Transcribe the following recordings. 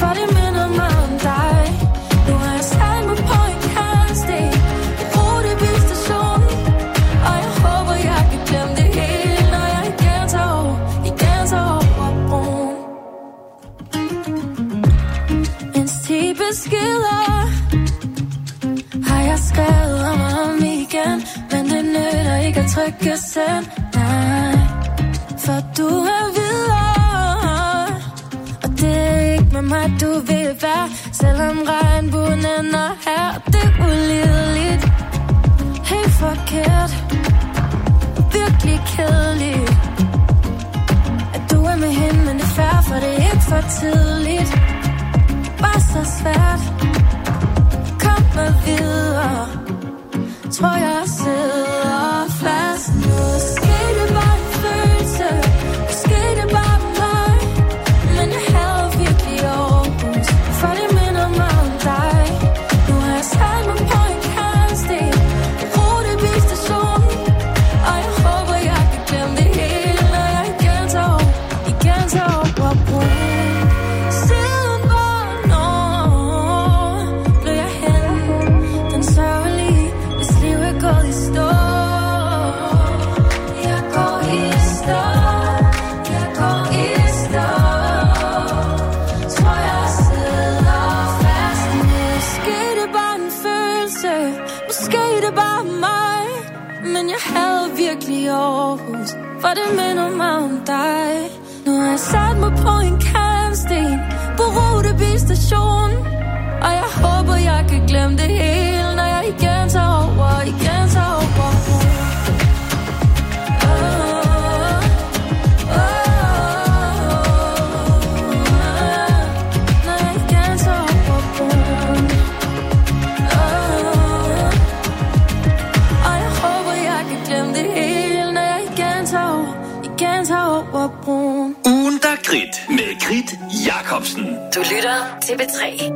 for det minder mig om dig. Nu har jeg sat mig på en kantsten på Rutebilstationen, og jeg håber, jeg kan glemme det hele, når jeg igen tager over broen. Mens 10 beskeder har jeg skrevet om igen, men det nytter ikke at trykke send. Nej, for du er videre, og det er ikke med mig, du vil være. Selvom regnbuen ender her, det er ulideligt, helt forkert, virkelig kedeligt, at du er med hende, men det er fair, for det er ikke for tidligt. Bare så svært, kom med videre, tror jeg sidder fast. Måske det bare en følelse, måske det bare mig, men jeg havde virkelig Aarhus, for det minder mig om dig. Nu har jeg sat mig på en kantsten på Rutebilstationen, og jeg håber, jeg kan glemme det hele, når jeg igen tager over broen. Siden hvornår blev jeg henne, den sørgelige, hvis liv er gået i stå. Jeg går i stå, jeg går i stå, tror jeg sidder fast. Måske det bare en følelse, måske det bare mig, men jeg havde virkelig Aarhus, for det minder mig om dig. Nu har jeg sat mig på en kantsten på Rutebilstationen, og jeg håber, jeg kan glemme det hele, når jeg igen tager over broen. Når jeg igen tager over broen. Og jeg håber, jeg kan glemme det hele, når jeg igen tager over broen. Ugen, der grit med Grit Jacobsen. Du lytter til B3.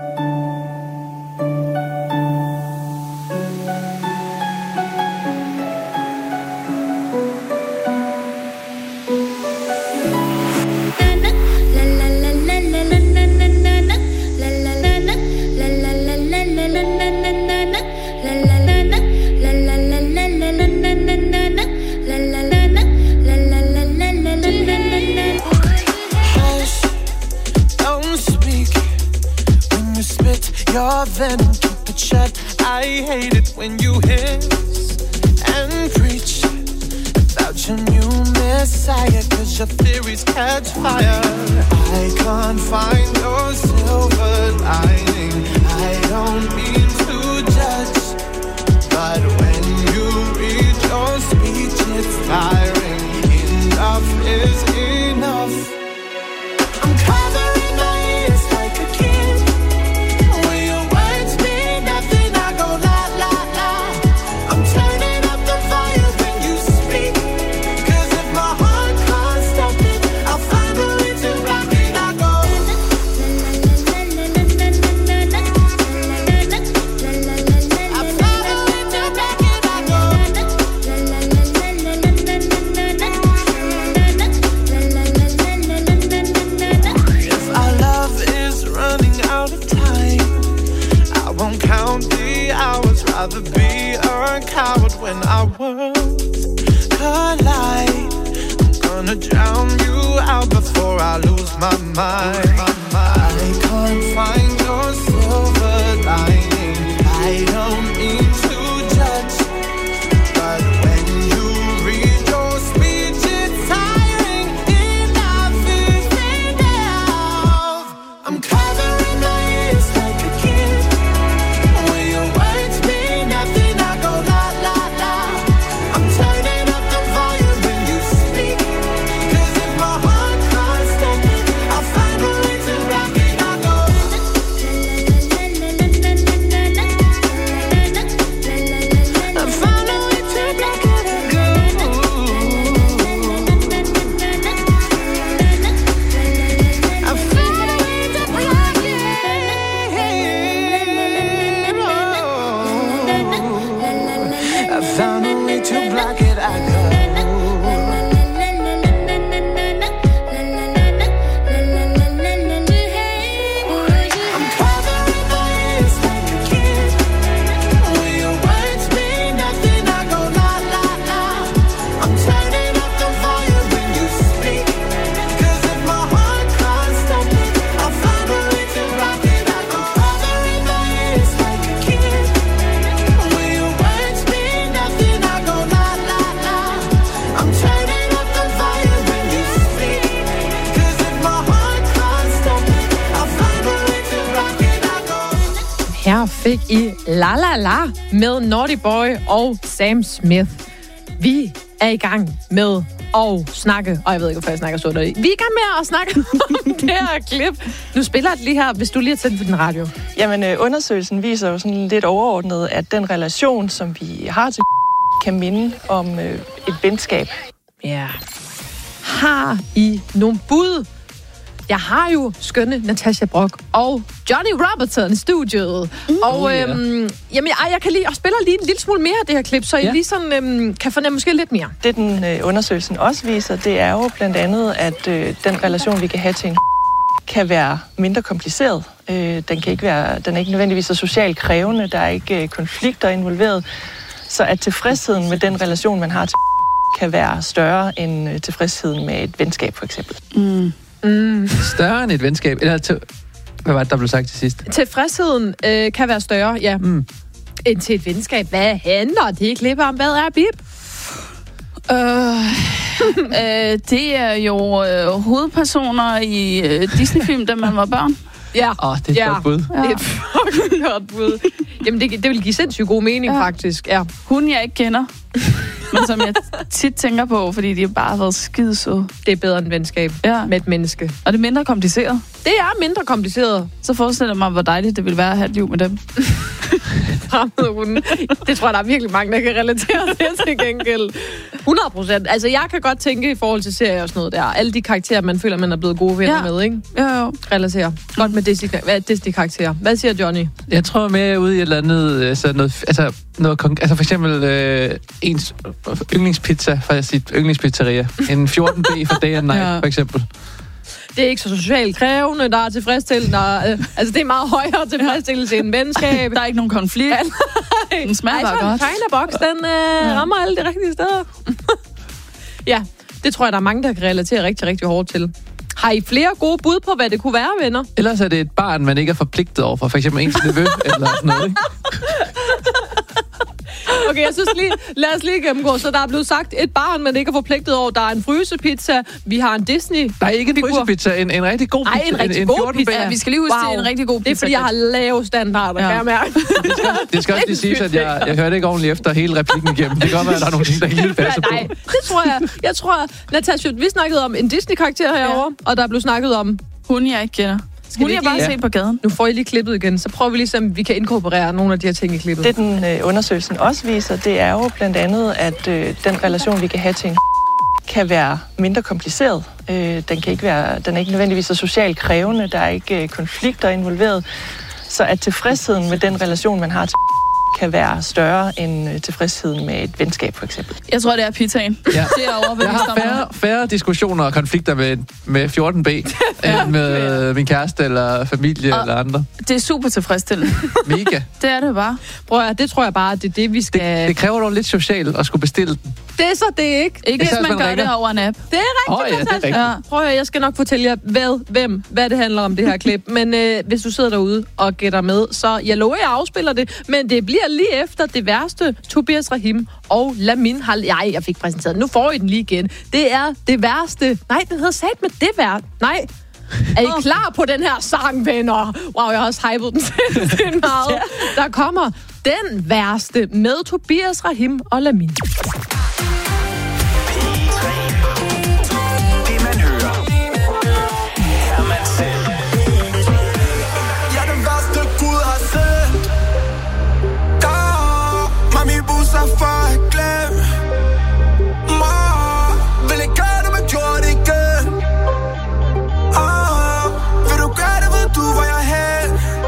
Your venom, keep it shut. I hate it when you hiss and preach about your new messiah, cause your theories catch fire. I can't find your silver lining. I don't mean to judge, but when you read your speech, it's tiring. Enough is enough. I'm covering my ears like a kid. Rather be a coward when our worlds collide. I'm gonna drown you out before I lose my mind. I can't find your silver lining. I don't mean to judge, but when you read your speech, it's tiring. Enough is enough. I'm covering my ears like a kid. When your words mean nothing, I go la la la. I'm turning up the volume when you speak, cause if my heart can't stand it, I'll find a way to rock it. I go I found a way to rock it. I go I found a way to rock it. Her fik I La La La med Naughty Boy og Sam Smith. Vi er i gang med at snakke, og jeg ved ikke, hvorfor jeg snakker så der i. Vi er i gang med at snakke om det her klip. Nu spiller det lige her, hvis du lige har tændt for din radio. Jamen, undersøgelsen viser jo sådan lidt overordnet, at den relation, som vi har til kan minde om et venskab. Ja. Har I nogle bud? Jeg har jo skønne Natasha Brock og Johnny Robertson i studiet. Og jamen, jeg kan lige og spiller lige en lille smule mere af det her klip, så I lige sådan kan fornemme måske lidt mere. Det den undersøgelsen også viser, det er jo blandt andet, at den relation, vi kan have til en kan være mindre kompliceret. Den er ikke nødvendigvis så socialt krævende, der er ikke konflikter involveret. Så at tilfredsheden med den relation, man har til kan være større end tilfredsheden med et venskab, for eksempel. Større end et venskab? Eller hvad var det, der blev sagt til sidst? Tilfredsheden kan være større, ja. End til et venskab. Hvad handler det klip om? Hvad er Bib? Det er jo hovedpersoner i Disney-film, da man var børn. Ja. Det er et godt bud. Det er et fucking godt bud. Jamen, det vil give sindssygt god mening, faktisk. Ja. Hun, jeg ikke kender, men som jeg tit tænker på, fordi de har bare været skidesøde. Det er bedre end venskab med et menneske. Og det er mindre kompliceret. Det er mindre kompliceret. Så forestiller jeg mig, hvor dejligt det ville være at have et liv med dem. Det tror jeg, der er virkelig mange, der kan relatere til gengæld. 100%. Altså, jeg kan godt tænke i forhold til serier og sådan noget der. Alle de karakterer, man føler, man er blevet gode venner med, ikke? Jo. Relaterer. Godt med Disney-karakterer. Hvad siger Johnny? Jeg tror mere ude i et eller andet, for eksempel ens yndlingspizza fra sit yndlingspizzeria. En 14B for day and night, for eksempel. Det er ikke så socialt krævende, der er tilfredsstillende. Altså, det er meget højere tilfredsstillelse end venskab. Der er ikke nogen konflikt. Den smager bare godt. China-box, den rammer alle de rigtige steder. Ja, det tror jeg, der er mange, der kan relatere rigtig, rigtig hårdt til. Har I flere gode bud på, hvad det kunne være, venner? Ellers er det et barn, man ikke er forpligtet over for eksempel ens nevø eller sådan noget, ikke? Okay, jeg synes lige, lad os lige gennemgå. Så der er blevet sagt et barn, man ikke er forpligtet over. Der er en frysepizza. Vi har en Disney. Der er ikke en frysepizza, en rigtig god pizza. Ej, en rigtig god pizza. Ja, vi skal lige huske, det er en rigtig god pizza. Det er, fordi jeg har lave standarder, kan jeg mærke. Det skal også lige siges, at jeg hørte ikke ordentligt efter hele replikken igennem. Det kan godt være, at der er nogle ting, der helt passer på. Nej, det tror jeg. Jeg tror, Natasha, vi snakkede om en Disney-karakter herovre, og der blev snakket om hun, jeg ikke kender. Hun jeg bare set på gaden. Nu får I lige klippet igen, så prøver vi lige, om vi kan inkorporere nogle af de her ting i klippet. Det den undersøgelsen også viser, det er jo blandt andet, at den relation, vi kan have til en kan være mindre kompliceret. Den er ikke nødvendigvis så socialt krævende, der er ikke konflikter involveret. Så at tilfredsheden med den relation, man har til kan være større end tilfredsheden med et venskab, for eksempel. Jeg tror, det er pizzaen. Ja. Det er overbevist om. Jeg har færre diskussioner og konflikter med 14B, end med min kæreste eller familie eller andre. Det er super tilfredsstillende. Mega. Det er det bare. Prøv at, det tror jeg bare, det er det, vi skal... Det kræver dog lidt socialt at skulle bestille den. Det er så det ikke. Ikke hvis man gør det over en app. Det er rigtigt. Det er rigtigt. Ja. Prøv at, jeg skal nok fortælle jer, hvad det handler om, det her klip. Men hvis du sidder derude og gætter med, så jeg lover, jeg afspiller det. Men det bliver lige efter det værste. Tobias Rahim og Lamin Hal... Jeg fik præsenteret. Nu får I den lige igen. Det er det værste. Nej, den hedder sat med det værste. Nej. Er I klar på den her sang, venner? Wow, jeg har også hypet den sindssygt meget. Der kommer den værste med Tobias Rahim og Lamin. For at glemme mig. Vil ikke gøre det, men gjorde det igen. Vil du gøre det, ved du, hvor jeg er hen.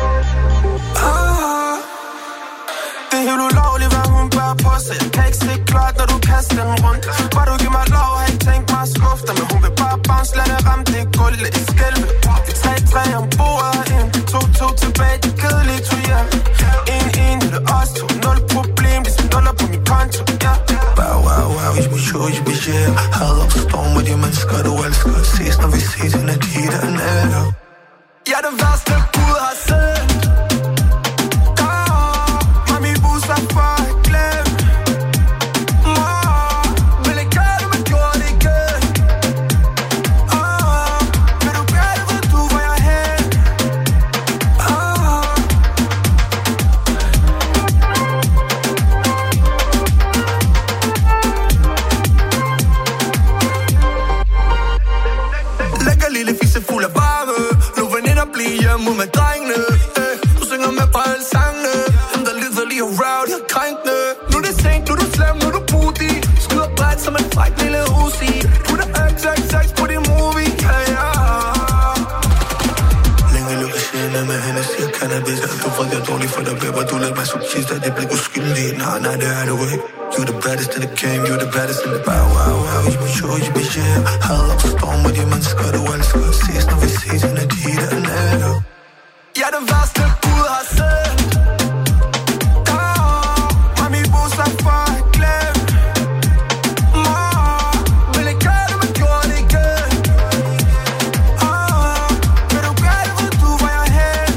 Det er helt ulovligt, hvad hun bærer på sig. Jeg kan ikke se klart, når du kaster den rundt. Bare du giver mig lov, har ikke tænkt mig at skuffe dig. Men hun vil bare bounce, lad det ramme det gulv. Lad det skælve. Det er 3-3 om bordet ind. 2-2 tilbage, det kedelige tog hjem. 1-1, det er os to. 0 problem, det er $0 på min konto, ja. Wow, ich bin sure, ich bin hier. Had op, så står med de mennesker, du elsker. Ses, når vi ses, hende er de der nætter. Jeg er det værste, Gud har sendt. Mami busser for at glemme mig. Vil ikke gøre det, men gjorde det igen. Vil du gøre det, ved du, hvor jeg er hen. blive hjemme med drengene. Du synger med på alle sangene. Dem der lyder lige around, jeg er krænkende. Nu er det sent, nu er du slem, nu er du booty. Skyder bredt som en fræk lille Uzi. Putter XXX på din movie, ja. Længe lukker sjældne med hende, siger cannabis. Du får det dårligt for dig, bæber. Du lægger mig subtist, og det bliver uskyldig. Nej, det er du ikke. You're the baddest in the game, you're the baddest in the bow wow wow. You be sure, you be shit. Hold up, storm med de mennesker, du elsker. Ses, når vi ses, hun er de der nætter. Jeg er den værste, Gud har sendt. Har min busser for at glemme. Vil ikke gøre det, men gjorde det igen. Vil du gøre det, ved du, hvor jeg er hen.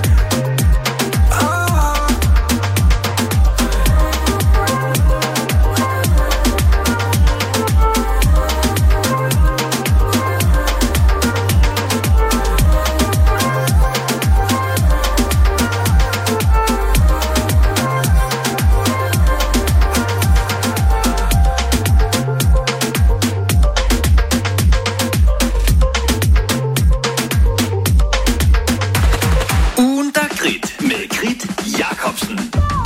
Med Grit Jakobsen.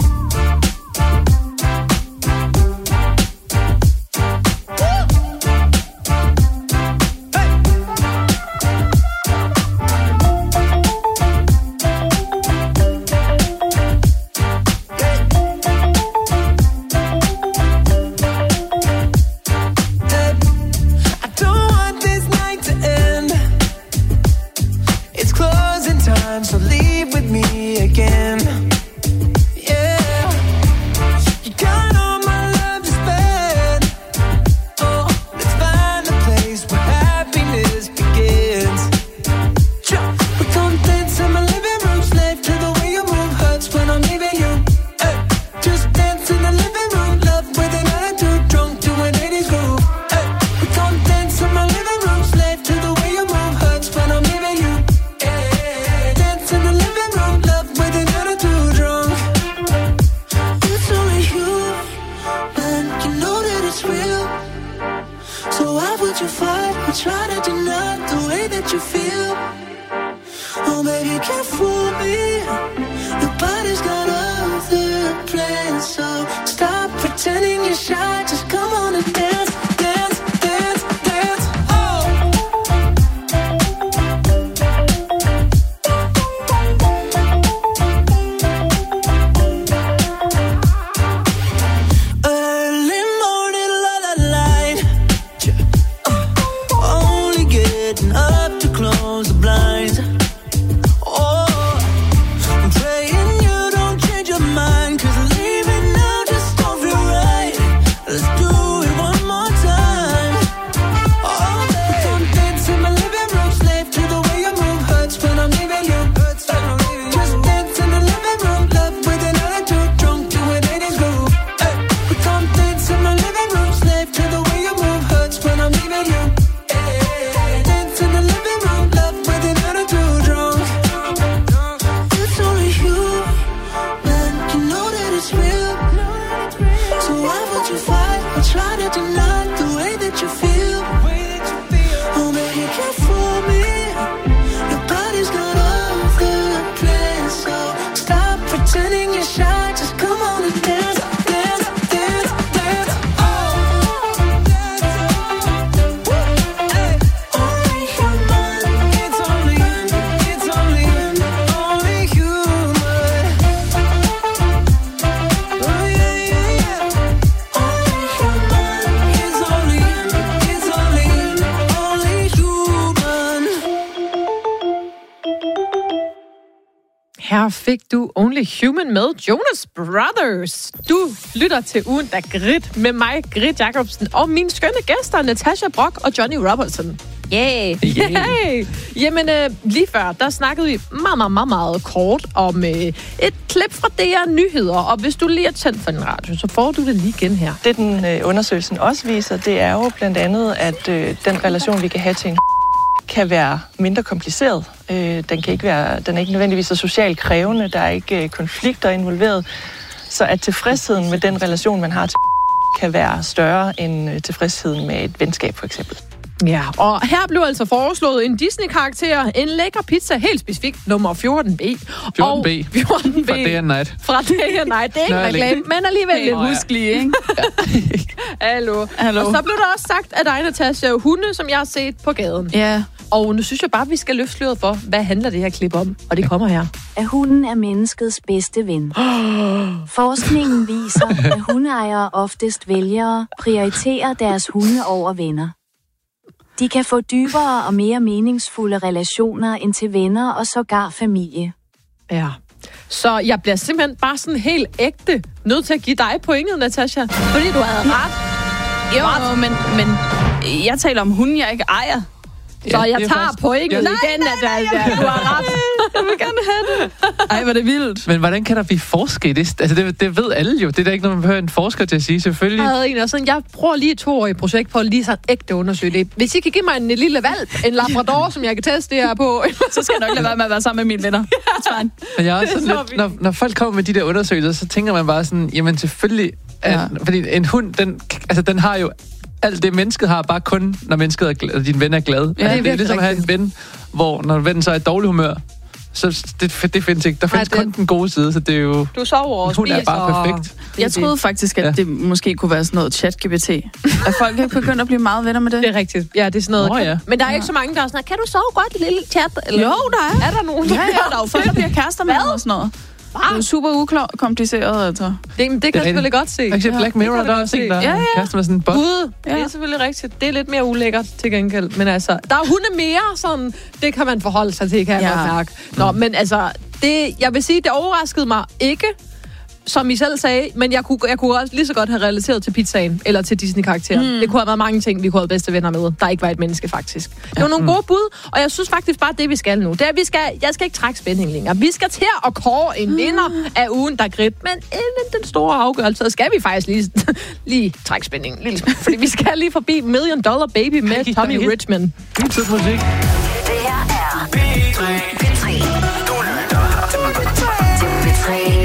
So leave with me again. Yeah, you got all my love to spend. Oh, let's find a place where happiness begins. We gon' dance in my living room, slave to the way you move. Hurts when I'm leaving you. Hey, just dance in the living room, love with an attitude, drunk to an 80s groove. Hey, we gon' dance in my living room, slave to the way you move. Hurts when I'm leaving you. In the living room, love with an attitude drunk. It's only you, and you know that it's real. So why would you fight or try to deny the way that you feel? Oh baby, you can't fool me. Your body's got other plans. So stop pretending you're shy. Just come on and dance, dance, dance, dance. Oh. Up to close the blinds. Oh, I'm praying you don't change your mind. 'Cause leaving now just don't feel right. Let's do it one more time. Oh, baby, don't dance in my living room, slave to the way you move. Hurts when I'm leaving you. Just dance in the living room, love with an attitude, drunk to an 80s groove. Hey, we can't dance in my living room, slave to the way you move. Hurts when I'm leaving you. Try to deny the way that you feel. Oh, baby, you can't fool me. Your body's got other plans. So stop pretending you're shy. Just come on and dance, dance, dance, dance. Oh, hey. Only human. It's only only human. Oh, yeah, yeah, yeah. Her fik du Only Human med Jonas Brothers. Du lytter til Ugen, der Grit med mig, Grit Jakobsen, og mine skønne gæster, Natasha Brock og Johnny Robertson. Yeah. Hey. Jamen, lige før, der snakkede vi meget kort om et klip fra DR Nyheder. Og hvis du lige er tændt for en radio, så får du det lige igen her. Det, den undersøgelsen også viser, det er jo blandt andet, at den relation, vi kan have til en kan være mindre kompliceret. Den er ikke nødvendigvis så socialt krævende. Der er ikke konflikter involveret. Så at tilfredsheden med den relation, man har til kan være større end tilfredsheden med et venskab, for eksempel. Ja, og her blev altså foreslået en Disney-karakter, en lækker pizza, helt specifikt, nummer 14B. 14B. 14B. Fra Day and Night. Fra Day and Night. Det er ikke reklame, men alligevel lidt huskelig, ikke? Hallo. Og så blev der også sagt af dig, Natasha, hunde, som jeg har set på gaden. Ja. Og nu synes jeg bare, vi skal løfte sløret for, hvad handler det her klip om? Og det kommer her. At hunden er menneskets bedste ven. Forskningen viser, at hundeejere oftest vælger at prioritere deres hunde over venner. De kan få dybere og mere meningsfulde relationer end til venner og sågar familie. Ja. Så jeg bliver simpelthen bare sådan helt ægte nødt til at give dig pointet, Natasha. Fordi du havde ret. Jo, men jeg taler om hunden, jeg ikke ejer. Så jeg tager pointet igen, Natasha. Du har ret. Jeg vil gerne have det. Ej, hvor er det vildt. Men hvordan kan der blive forsket? Det ved alle jo. Det er da ikke noget, man behøver en forsker til at sige, selvfølgelig. Jeg prøver lige 2 år i projekt på at lige sådan ægte undersøge det. Hvis I kan give mig en lille valp, en labrador, som jeg kan teste det her på, så skal jeg nok lade være med at være sammen med mine venner. Men jeg er også sådan lidt, når folk kommer med de der undersøgelser, så tænker man bare sådan, jamen selvfølgelig, fordi en hund, den har jo alt det, mennesket har, bare kun, når mennesket er glad, din ven er glad. Ja, det er ligesom at have en ven, hvor når vennen så er i dårlig humør, så det findes ikke. Der findes kun den gode side, så det er jo... Du sover og hun er bare perfekt. Jeg troede faktisk, at det måske kunne være sådan noget ChatGPT. At folk ikke begyndt at blive meget venner med det. Det er rigtigt. Ja, det er sådan noget. Men der er ikke så mange, der er sådan, kan du sove godt, lille chat? Eller? Jo, der er. Er der nogen? Ja, der er jo folk, der bliver kærester med og sådan noget. Det er super ukompliceret, altså. Det kan jeg selvfølgelig godt se. Jeg Black Mirror, der er også en, der kaster med sådan en bot. Gud, det er selvfølgelig rigtigt. Det er lidt mere ulækkert til gengæld. Men altså, der er hunde mere, sådan, det kan man forholde sig til, kan jeg godt mærke. Nå, men altså, jeg vil sige, det overraskede mig ikke, som I selv sagde, men jeg kunne også lige så godt have relateret til pizzaen, eller til Disney-karakteren. Det kunne have været mange ting, vi kunne have bedste venner med, der ikke var et menneske, faktisk. Det var nogle gode bud, og jeg synes faktisk bare, det vi skal nu, det er, jeg skal ikke trække spænding længere. Vi skal til at kåre en vinder af ugen, der grit, men inden den store afgørelse, skal vi faktisk lige trække spændingen lille smule, fordi vi skal lige forbi $1 Million Baby med Tommy Richmond. Tid musik. Det her er P3. Du lytter til P3.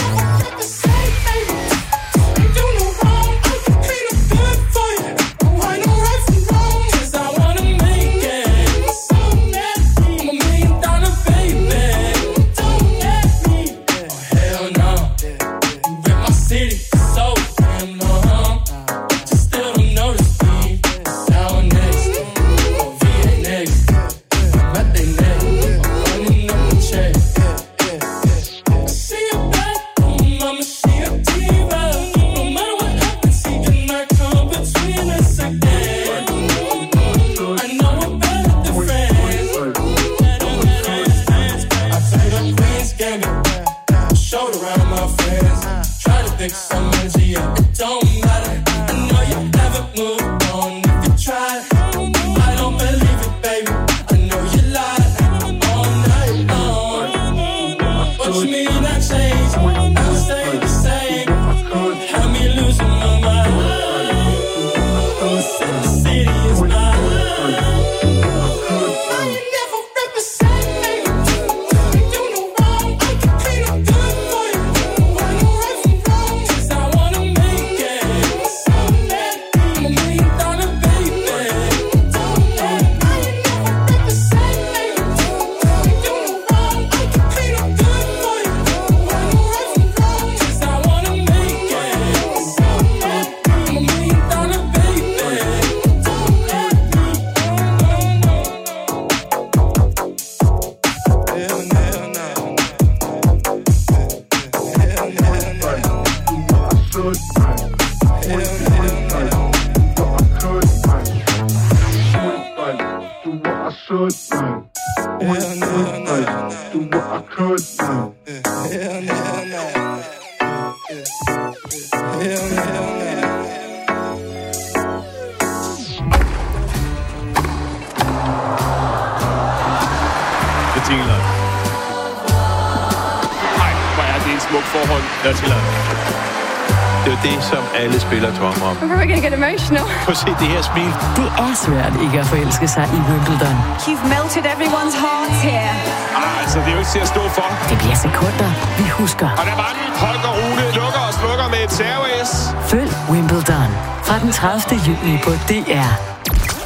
Det er det, som alle spiller drømmer om. We're gonna get emotional. Prøv at se det her smil. Det er svært ikke at forelske sig i Wimbledon. You've melted everyone's hearts here. Altså, det er jo ikke til at stå for. Det bliver sekunder, vi husker. Og der var den. Holger Rune lukker og slukker med et serve-S. Følg Wimbledon fra den 30. juni på DR.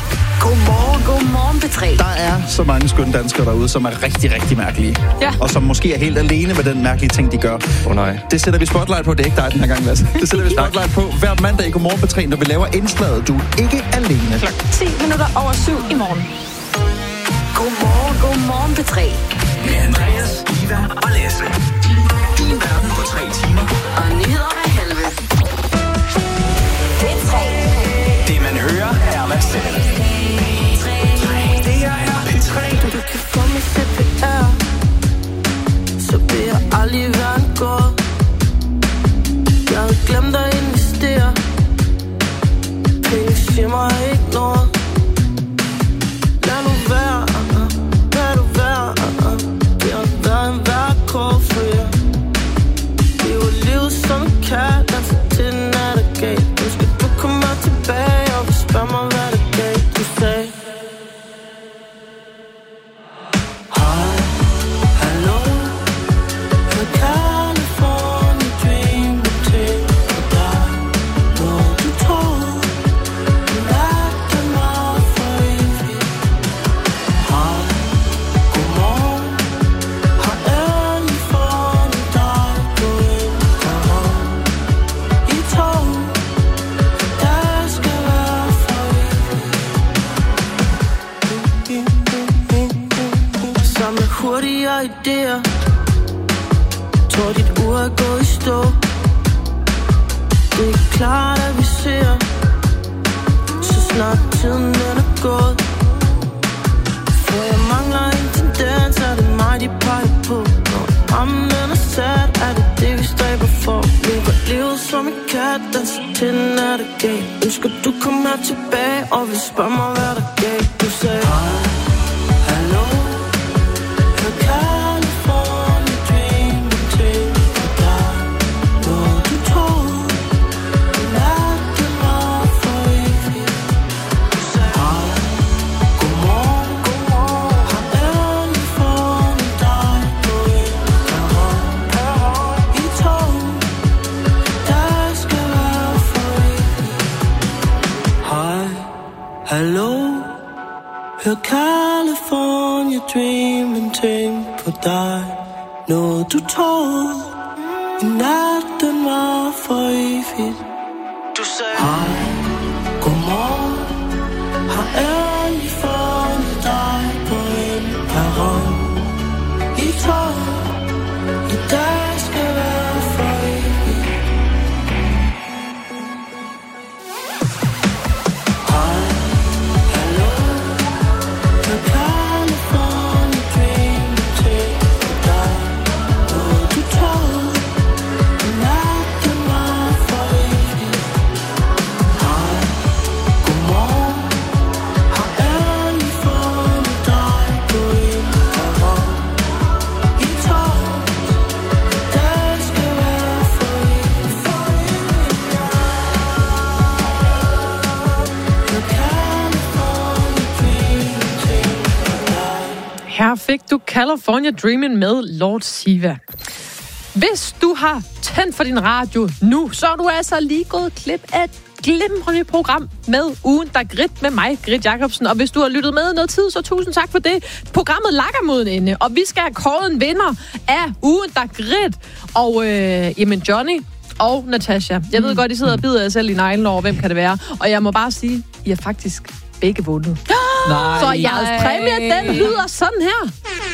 Godmorgen P3. Der er så mange skønne danskere derude, som er rigtig, rigtig mærkelige. Ja. Og som måske er helt alene med den mærkelige ting, de gør. Nej. Det sætter vi spotlight på. Det er ikke dig den her gang, Lasse. Det sætter vi spotlight på hver mandag i Godmorgen P3, når vi laver indslaget. Du er ikke alene. 10 minutter over 7 i morgen. Godmorgen P3. Med Andreas, Iva og Lasse. Din verden på 3 timer. Og nyheder af helvede. P3. Det man hører er man selv. Det her er P3. Du kan få mig CPR, så vil jeg aldrig være en gård. Jeg havde glemt at investere. Penge siger mig ikke noget. Lad nu være, lad nu være. Det har været en værkår for jer. Det var livet som en kat, der så til den er der galt. Nu skal du komme tilbage og spørge mig, hvad der galt. Du sagde hurtigere idéer. Tror dit ur er gået i stå. Det er klart at vi ser, så snart tiden er gået. For jeg mangler en tendens, er det mig de peger på. Når rammen er sat, er det det vi stræber for. Lever livet som en kat, der så til den er der galt. Ønsker du komme her tilbage og vil spørge mig hvad der galt. Du sagde hallo. Hallo, hør California Dreamin', tænk på dig. Noget du tog i nat, den var for evigt. Du sagde hej, godmorgen. Har endelig fundet dig på en perron. I tog, i dag skal være for evigt. Her fik du California Dreamin' med Lord Siva. Hvis du har tændt for din radio nu, så er du altså lige gået klip af et glimrende program med Ugen, der grit med mig, Grit Jacobsen. Og hvis du har lyttet med noget tid, så tusind tak for det. Programmet lakker mod en ende, og vi skal have kåret en vinder af Ugen, der grit. Og jamen Johnny og Natasha. Jeg ved godt, I sidder og bider jer selv i neglen over, hvem kan det være. Og jeg må bare sige, I har faktisk begge vundet. Nej. Så jeres præmie, den lyder sådan her.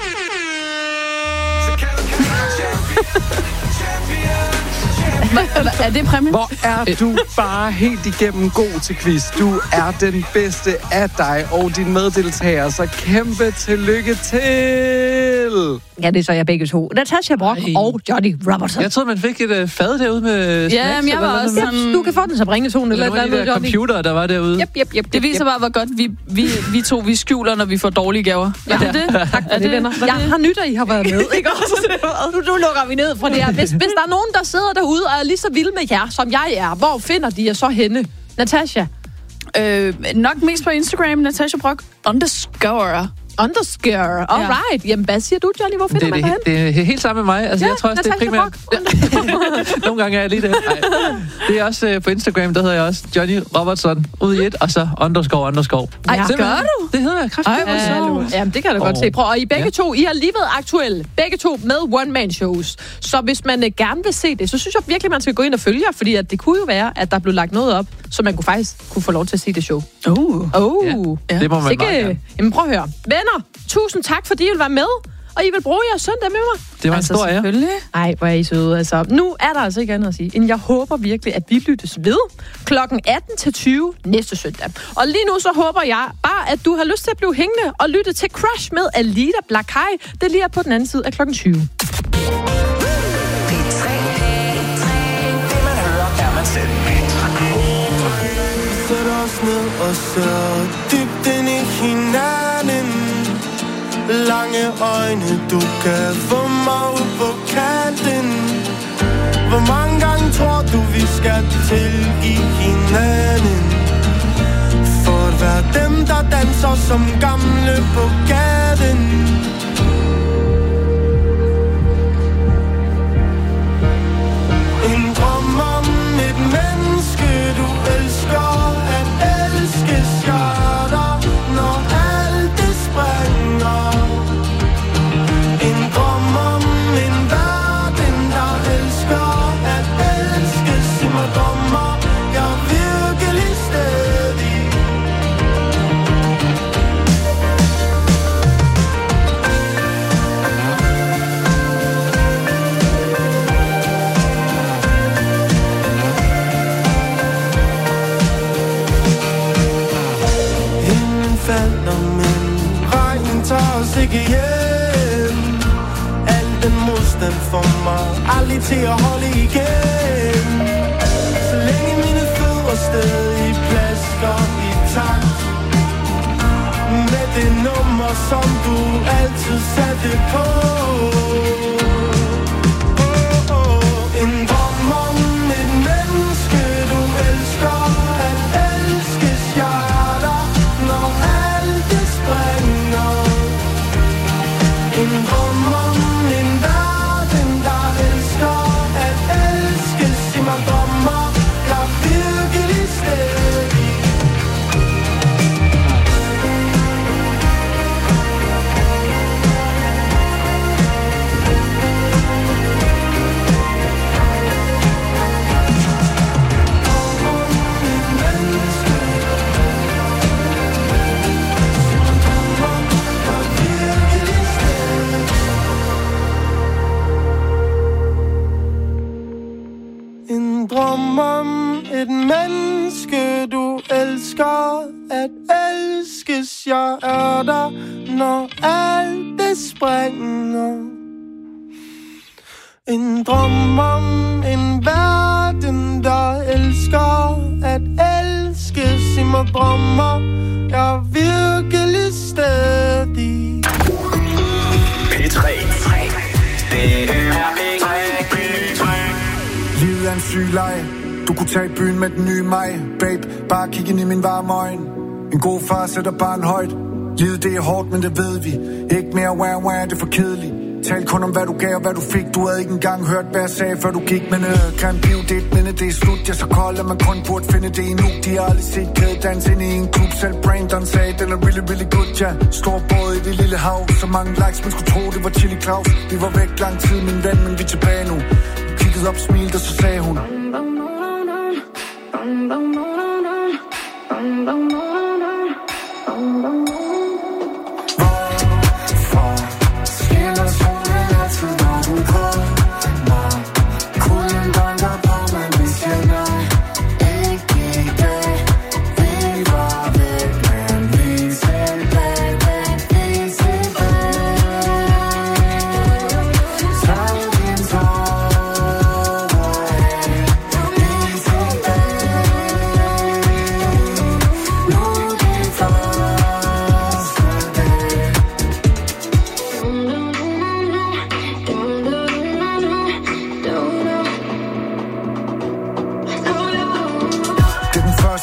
Er det præmien? Hvor er du bare helt igennem god til quiz. Du er den bedste af dig og din meddeltager, så kæmpe tillykke til. Ja, det er så jeg begge to. Natasha Brock og Johnny Robertson. Jeg troede, man fik et fad derude med snacks. Ja, men jeg var også sådan... Du kan få den som ringetone eller noget af de der computer, der var derude. Yep. Det viser bare, hvor godt vi to vi skjuler, når vi får dårlige gaver. Ja, det? Tak for det, venner. Jeg har nyt, at I har været med, ikke også? Nu lukker vi ned fra det her. Hvis der er nogen, der sidder derude og er lige så vilde med jer, som jeg er, hvor finder de jer så henne? Natasha? Nok mest på Instagram, Natasha Brock _. Alright. Jamen, hvad siger du, Johnny? Hvor finder man dig hen? Det er helt sammen med mig. Altså, jeg tror også, det er primært... Nogle gange er jeg lige det. Nej. Det er også på Instagram, der hedder jeg også Johnny Robertson, ud i et, og så underscore. Ej, gør du? Det hedder jeg kraftigt. Jamen, det kan jeg da godt se. Prøv, og I begge to, I har lige været aktuelle. Begge to med one-man-shows. Så hvis man gerne vil se det, så synes jeg virkelig, man skal gå ind og følge jer, fordi at det kunne jo være, at der blev lagt noget op, så man kunne få lov til at se det show. Ja, det må man bare gerne. Jamen, prøv at høre. Venner, tusind tak, fordi I vil være med. Og I vil bruge jeres søndag med mig. Det var en stor ære. Ej, hvor er I søde. Altså, nu er der altså ikke andet at sige, end jeg håber virkelig, at vi lyttes ved klokken 18-20 næste søndag. Og lige nu så håber jeg bare, at du har lyst til at blive hængende og lytte til Crush med Alida Blakai. Det lige er på den anden side af klokken 20. Det man hører, er man selv. Sæt os ned og ser dybt ind i hinanden. Lange øjne, du kan få mig ud på kanten. Hvor mange gange tror du, vi skal tilgive hinanden? For at være dem, der danser som gamle på gaden. En drøm om et menneske, du elsker. At elskes jeg dig, når alt det springer. Ikke hjem. Al den modstand får mig aldrig til at holde igen. Så længe mine fødder stadig plasker i takt med det nummer, som du altid satte på. En drøm om et menneske, du elsker. At elskes jeg dig, når alt det springer. En drøm om en verden, der elsker. At elskes i mig drømmer jeg virkelig stadig. Drøm om et menneske, du elsker. At elskes jeg er der, når alt det springer. En drøm om en verden, der elsker. At elskes i mig drømmer jeg virkelig stadig. P3. Det er P3. Livet er en syg leg. Du kunne tage i byen med den nye mig. Babe, bare kig ind i min varme øjne. En god far sætter barn højt. Livet det er hårdt, men det ved vi. Ikke mere wah, det er for kedeligt. Tal kun om hvad du gav og hvad du fik. Du havde ikke engang hørt hvad jeg sagde før du gik. Men grim liv, det er et minde, det er slut. Jeg er så kold, at man kun burde finde det endnu. De har aldrig set kædedans ind i en klub. Selv Brandon sagde, den er really, really good, ja. Stor båd i det lille hav. Så mange likes, man skulle tro, det var Chili Claus. Vi var væk lang tid, min ven, men vi er tilbage nu. Kiggede op, smilte, og så sagde hun: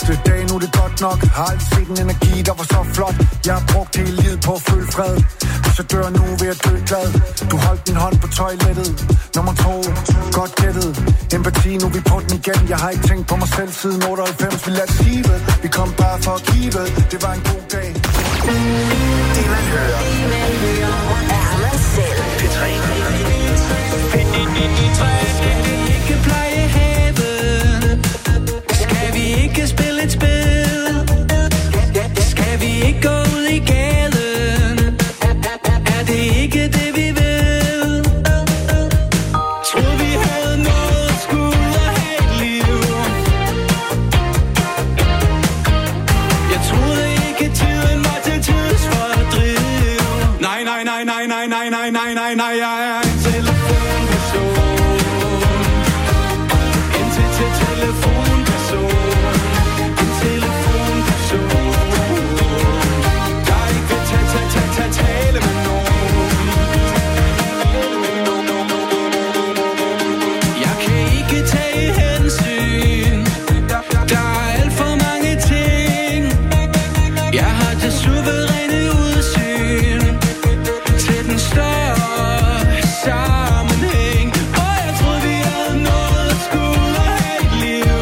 nok. Har aldrig set en energi, der var så flot. Jeg har brugt hele livet på at føle fred. Du Hvis jeg dør nu, vil jeg dø glad. Du holdt min hånd på toilettet. Nummer 2, godt gættet. Empati, nu vi på den igen. Jeg har ikke tænkt på mig selv siden 98. Vi lader det hive. Vi kom bare for at give. Det var en god dag. Det man hører er man selv. P3. Skal vi ikke pleje haven? Skal vi ikke spille et spil? Skal vi ikke gå ud i gaden? Er det ikke det vi vil? Tror vi havde noget at skulle have et liv. Jeg troede ikke tiden var til tidsfordriv. Nej, nej, nej, nej, nej, nej, nej, nej, nej, nej, jeg er en telefonperson. En telefonperson. En telefonperson. Jeg ikke vil tale med nogen. Jeg kan ikke tage hensyn. Der er alt for mange ting. Jeg har det suveræne udsyn til den større sammenhæng. Og jeg troede vi havde noget at skulle have et liv.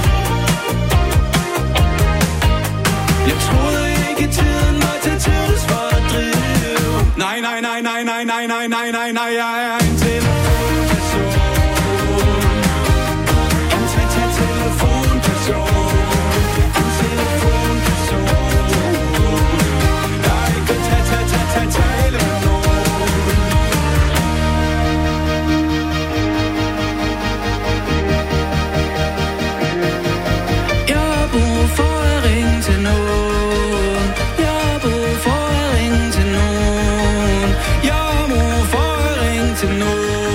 Jeg troede ikke tiden var til tidsfordriv. Nej, nej, nej, nej, nej, nej, nej, nej, nej, nej, jeg er en telefonperson. En telefonperson. En telefonperson. Jeg ikke vil tale med nogen. Jeg har brug for at ringe til nogen. Jeg har brug for at ringe til nogen. Jeg har brug for at ringe til nogen.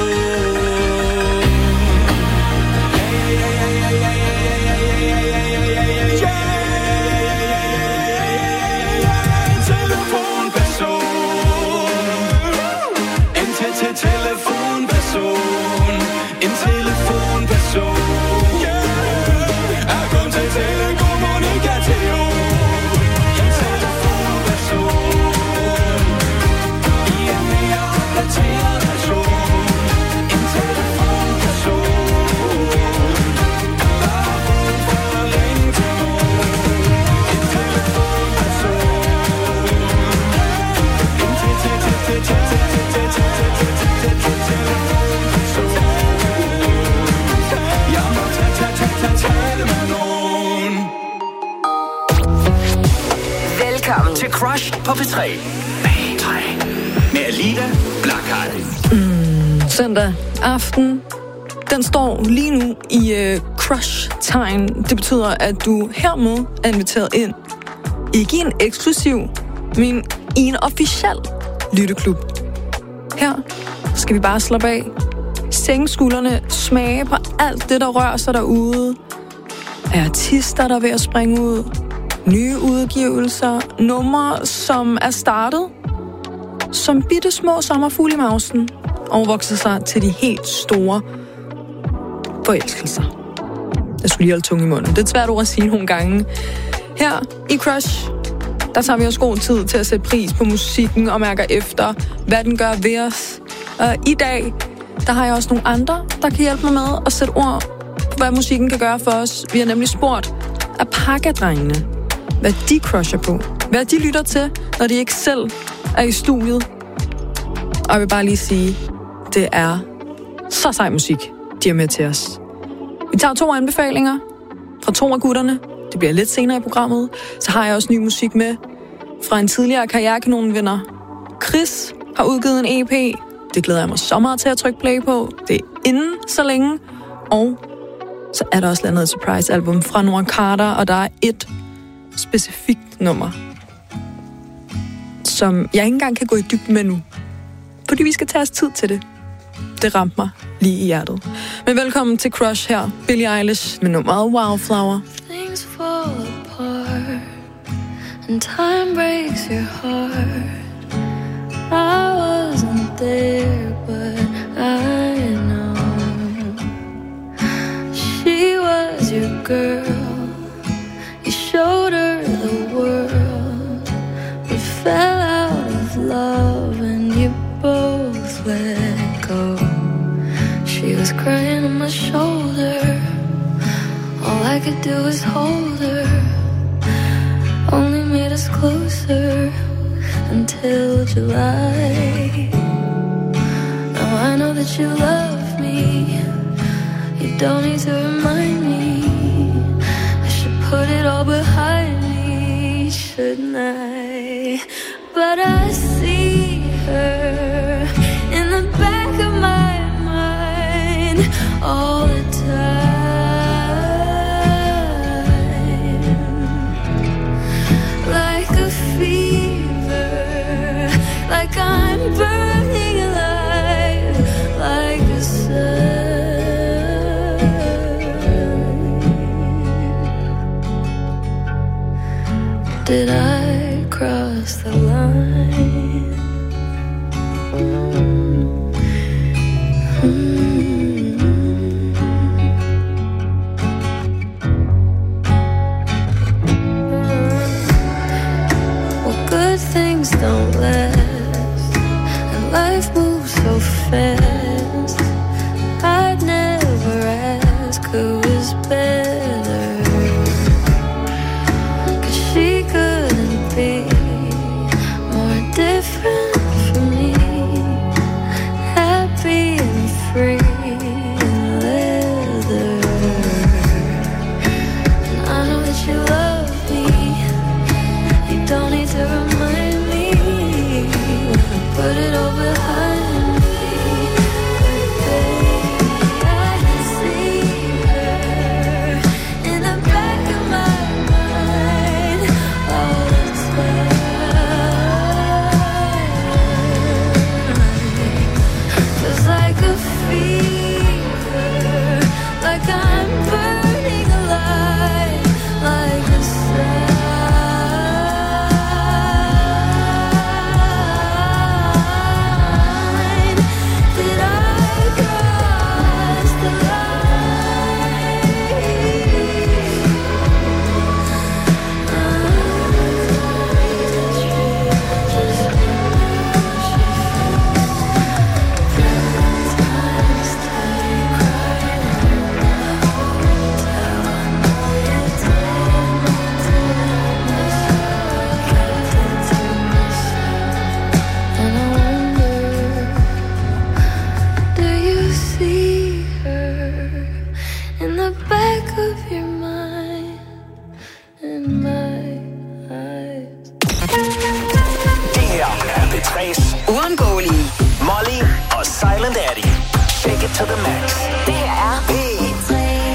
En telefonperson. En telefonperson. En telefonperson. Er kun til telekommunikation. En telefonperson. I en mere opdateret version. En telefonperson. Bare brug for at ringe til nogen. En telefonperson. En telefonperson. Jeg må tale med nogen. Velkommen Til Crush på P3. P3. Med Alida Blackheart. Søndag aften. Den står lige nu i crush-tegn. Det betyder, at du hermed er inviteret ind. Ikke i en eksklusiv, men i en officiel lytteklub. Her skal vi bare slappe af. Sænke skuldrene, smage på alt det, der rører sig derude. Er artister, der er ved at springe ud. Nye udgivelser. Numre, som er startet som bitte små sommerfugle i mausen og vokser sig til de helt store forelskelser. Jeg skulle lige holde tunge i munden. Det er svært ord at sige nogle gange. Her i Crush, der tager vi os god tid til at sætte pris på musikken og mærker efter, hvad den gør ved os. Og i dag, der har jeg også nogle andre, der kan hjælpe mig med at sætte ord på, hvad musikken kan gøre for os. Vi har nemlig spurgt af pakkadrengene, hvad de crusher på. Hvad de lytter til, når de ikke selv er i studiet. Og jeg vil bare lige sige, det er så sej musik, de er med til os. Vi tager 2 anbefalinger fra 2 af gutterne. Det bliver lidt senere i programmet. Så har jeg også ny musik med fra en tidligere karrierekanonvenner. Chris har udgivet en EP. Det glæder jeg mig så meget til at trykke play på. Det er inden så længe. Og så er der også landet et surprise-album fra Nora Carter, og der er et specifikt nummer, som jeg ikke engang kan gå i dybden med nu. Fordi vi skal tage os tid til det. Det ramte mig lige i hjertet. Men velkommen til Crush her. Billie Eilish med nummeret Wildflower. Things fall apart and time breaks your heart. I wasn't there, but I know she was your girl. You showed her the world, but fell out of love. She was crying on my shoulder. All I could do was hold her. Only made us closer until July. Now I know that you love me. You don't need to remind me. I should put it all behind me, shouldn't I? But I see her in the back of my mind all the time. Like a fever, like I'm burning alive, like a sun. Did I cross the line? Well, good things don't last, and life moves so fast. I'd never ask who is better, 'cause she couldn't be more different from me. Happy and free and leather. And I know that you love me. You don't need to remind me. Put it all behind me. But baby, I can see her in the back of my mind all the time. Feels like a fever, like I'm burning alive, like a sign. Did I cross the And I wonder, do you see her in the back of your mind, in my eyes? Det her er P3's uundgåelige Molly og Silent Addy. Shake it to the max. Det her er P3.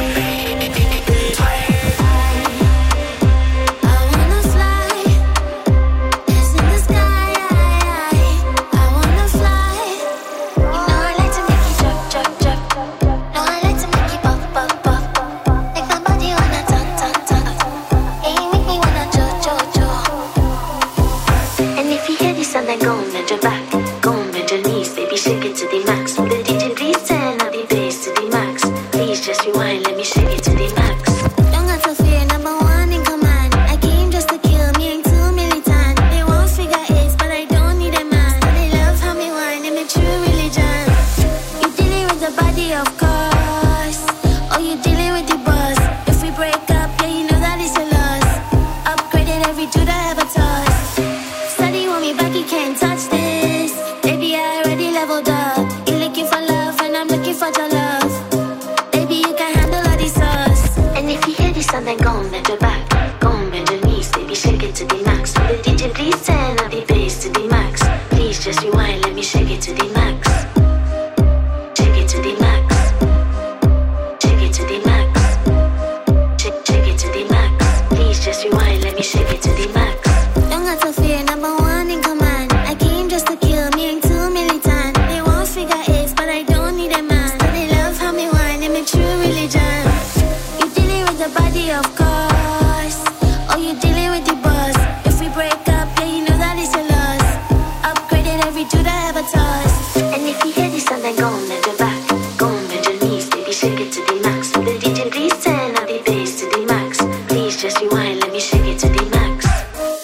Then go and bend your back, go and bend your knees, baby, shake it to the max. The DJ please turn up the bass to the max. Please just rewind, let me shake it to the max. Don't got to fear, number one in command. I came just to kill me, ain't too militant. They won't figure eight, but I don't need a man. They love how me whine, I'm a true religion. You dealing with the body, of course, or you dealing with the boss. If we break up, yeah, you know that it's a loss. Upgraded every dude I ever tossed. Steady want me back, you can't touch this. Baby, I already leveled up. You looking for love, and I'm looking for your love. Baby, you can handle all this sauce. And if you hear this sound, then go and bend your back, go and bend your knees, baby, shake it to the max. The DJ please turn up the bass to the max. Please just rewind, let me shake it to the max. Shake it to the max. Shake it to the max. Shake it to the max. Please just rewind, let me shake it to the max. Don't got to fear, number one in command. I came just to kill me, ain't too militant. They won't figure eight, but I don't need a man. They love how me whine, I'm a true religion. You dealing with the body, of course, or you dealing with the boss. If we break up, yeah, you know that it's a loss. Upgraded every dude I ever tossed. And if you hear this sound, then go and bend your back, go and bend your knees, baby, shake it to the max. The DJ please turn up the bass to the max. Please just rewind, let me shake it to the max.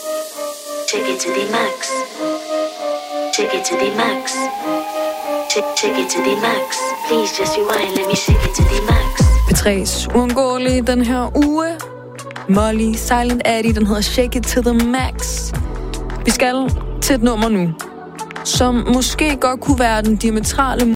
Shake it to the max. Shake it to the max. Shake shake it to the max. Please just rewind, let me shake it to the max. P3's uundgåelige den her uge. Molly, Silent Addy, den hedder Shake It to the Max. Vi skal til et nummer nu, som måske godt kunne være den diametrale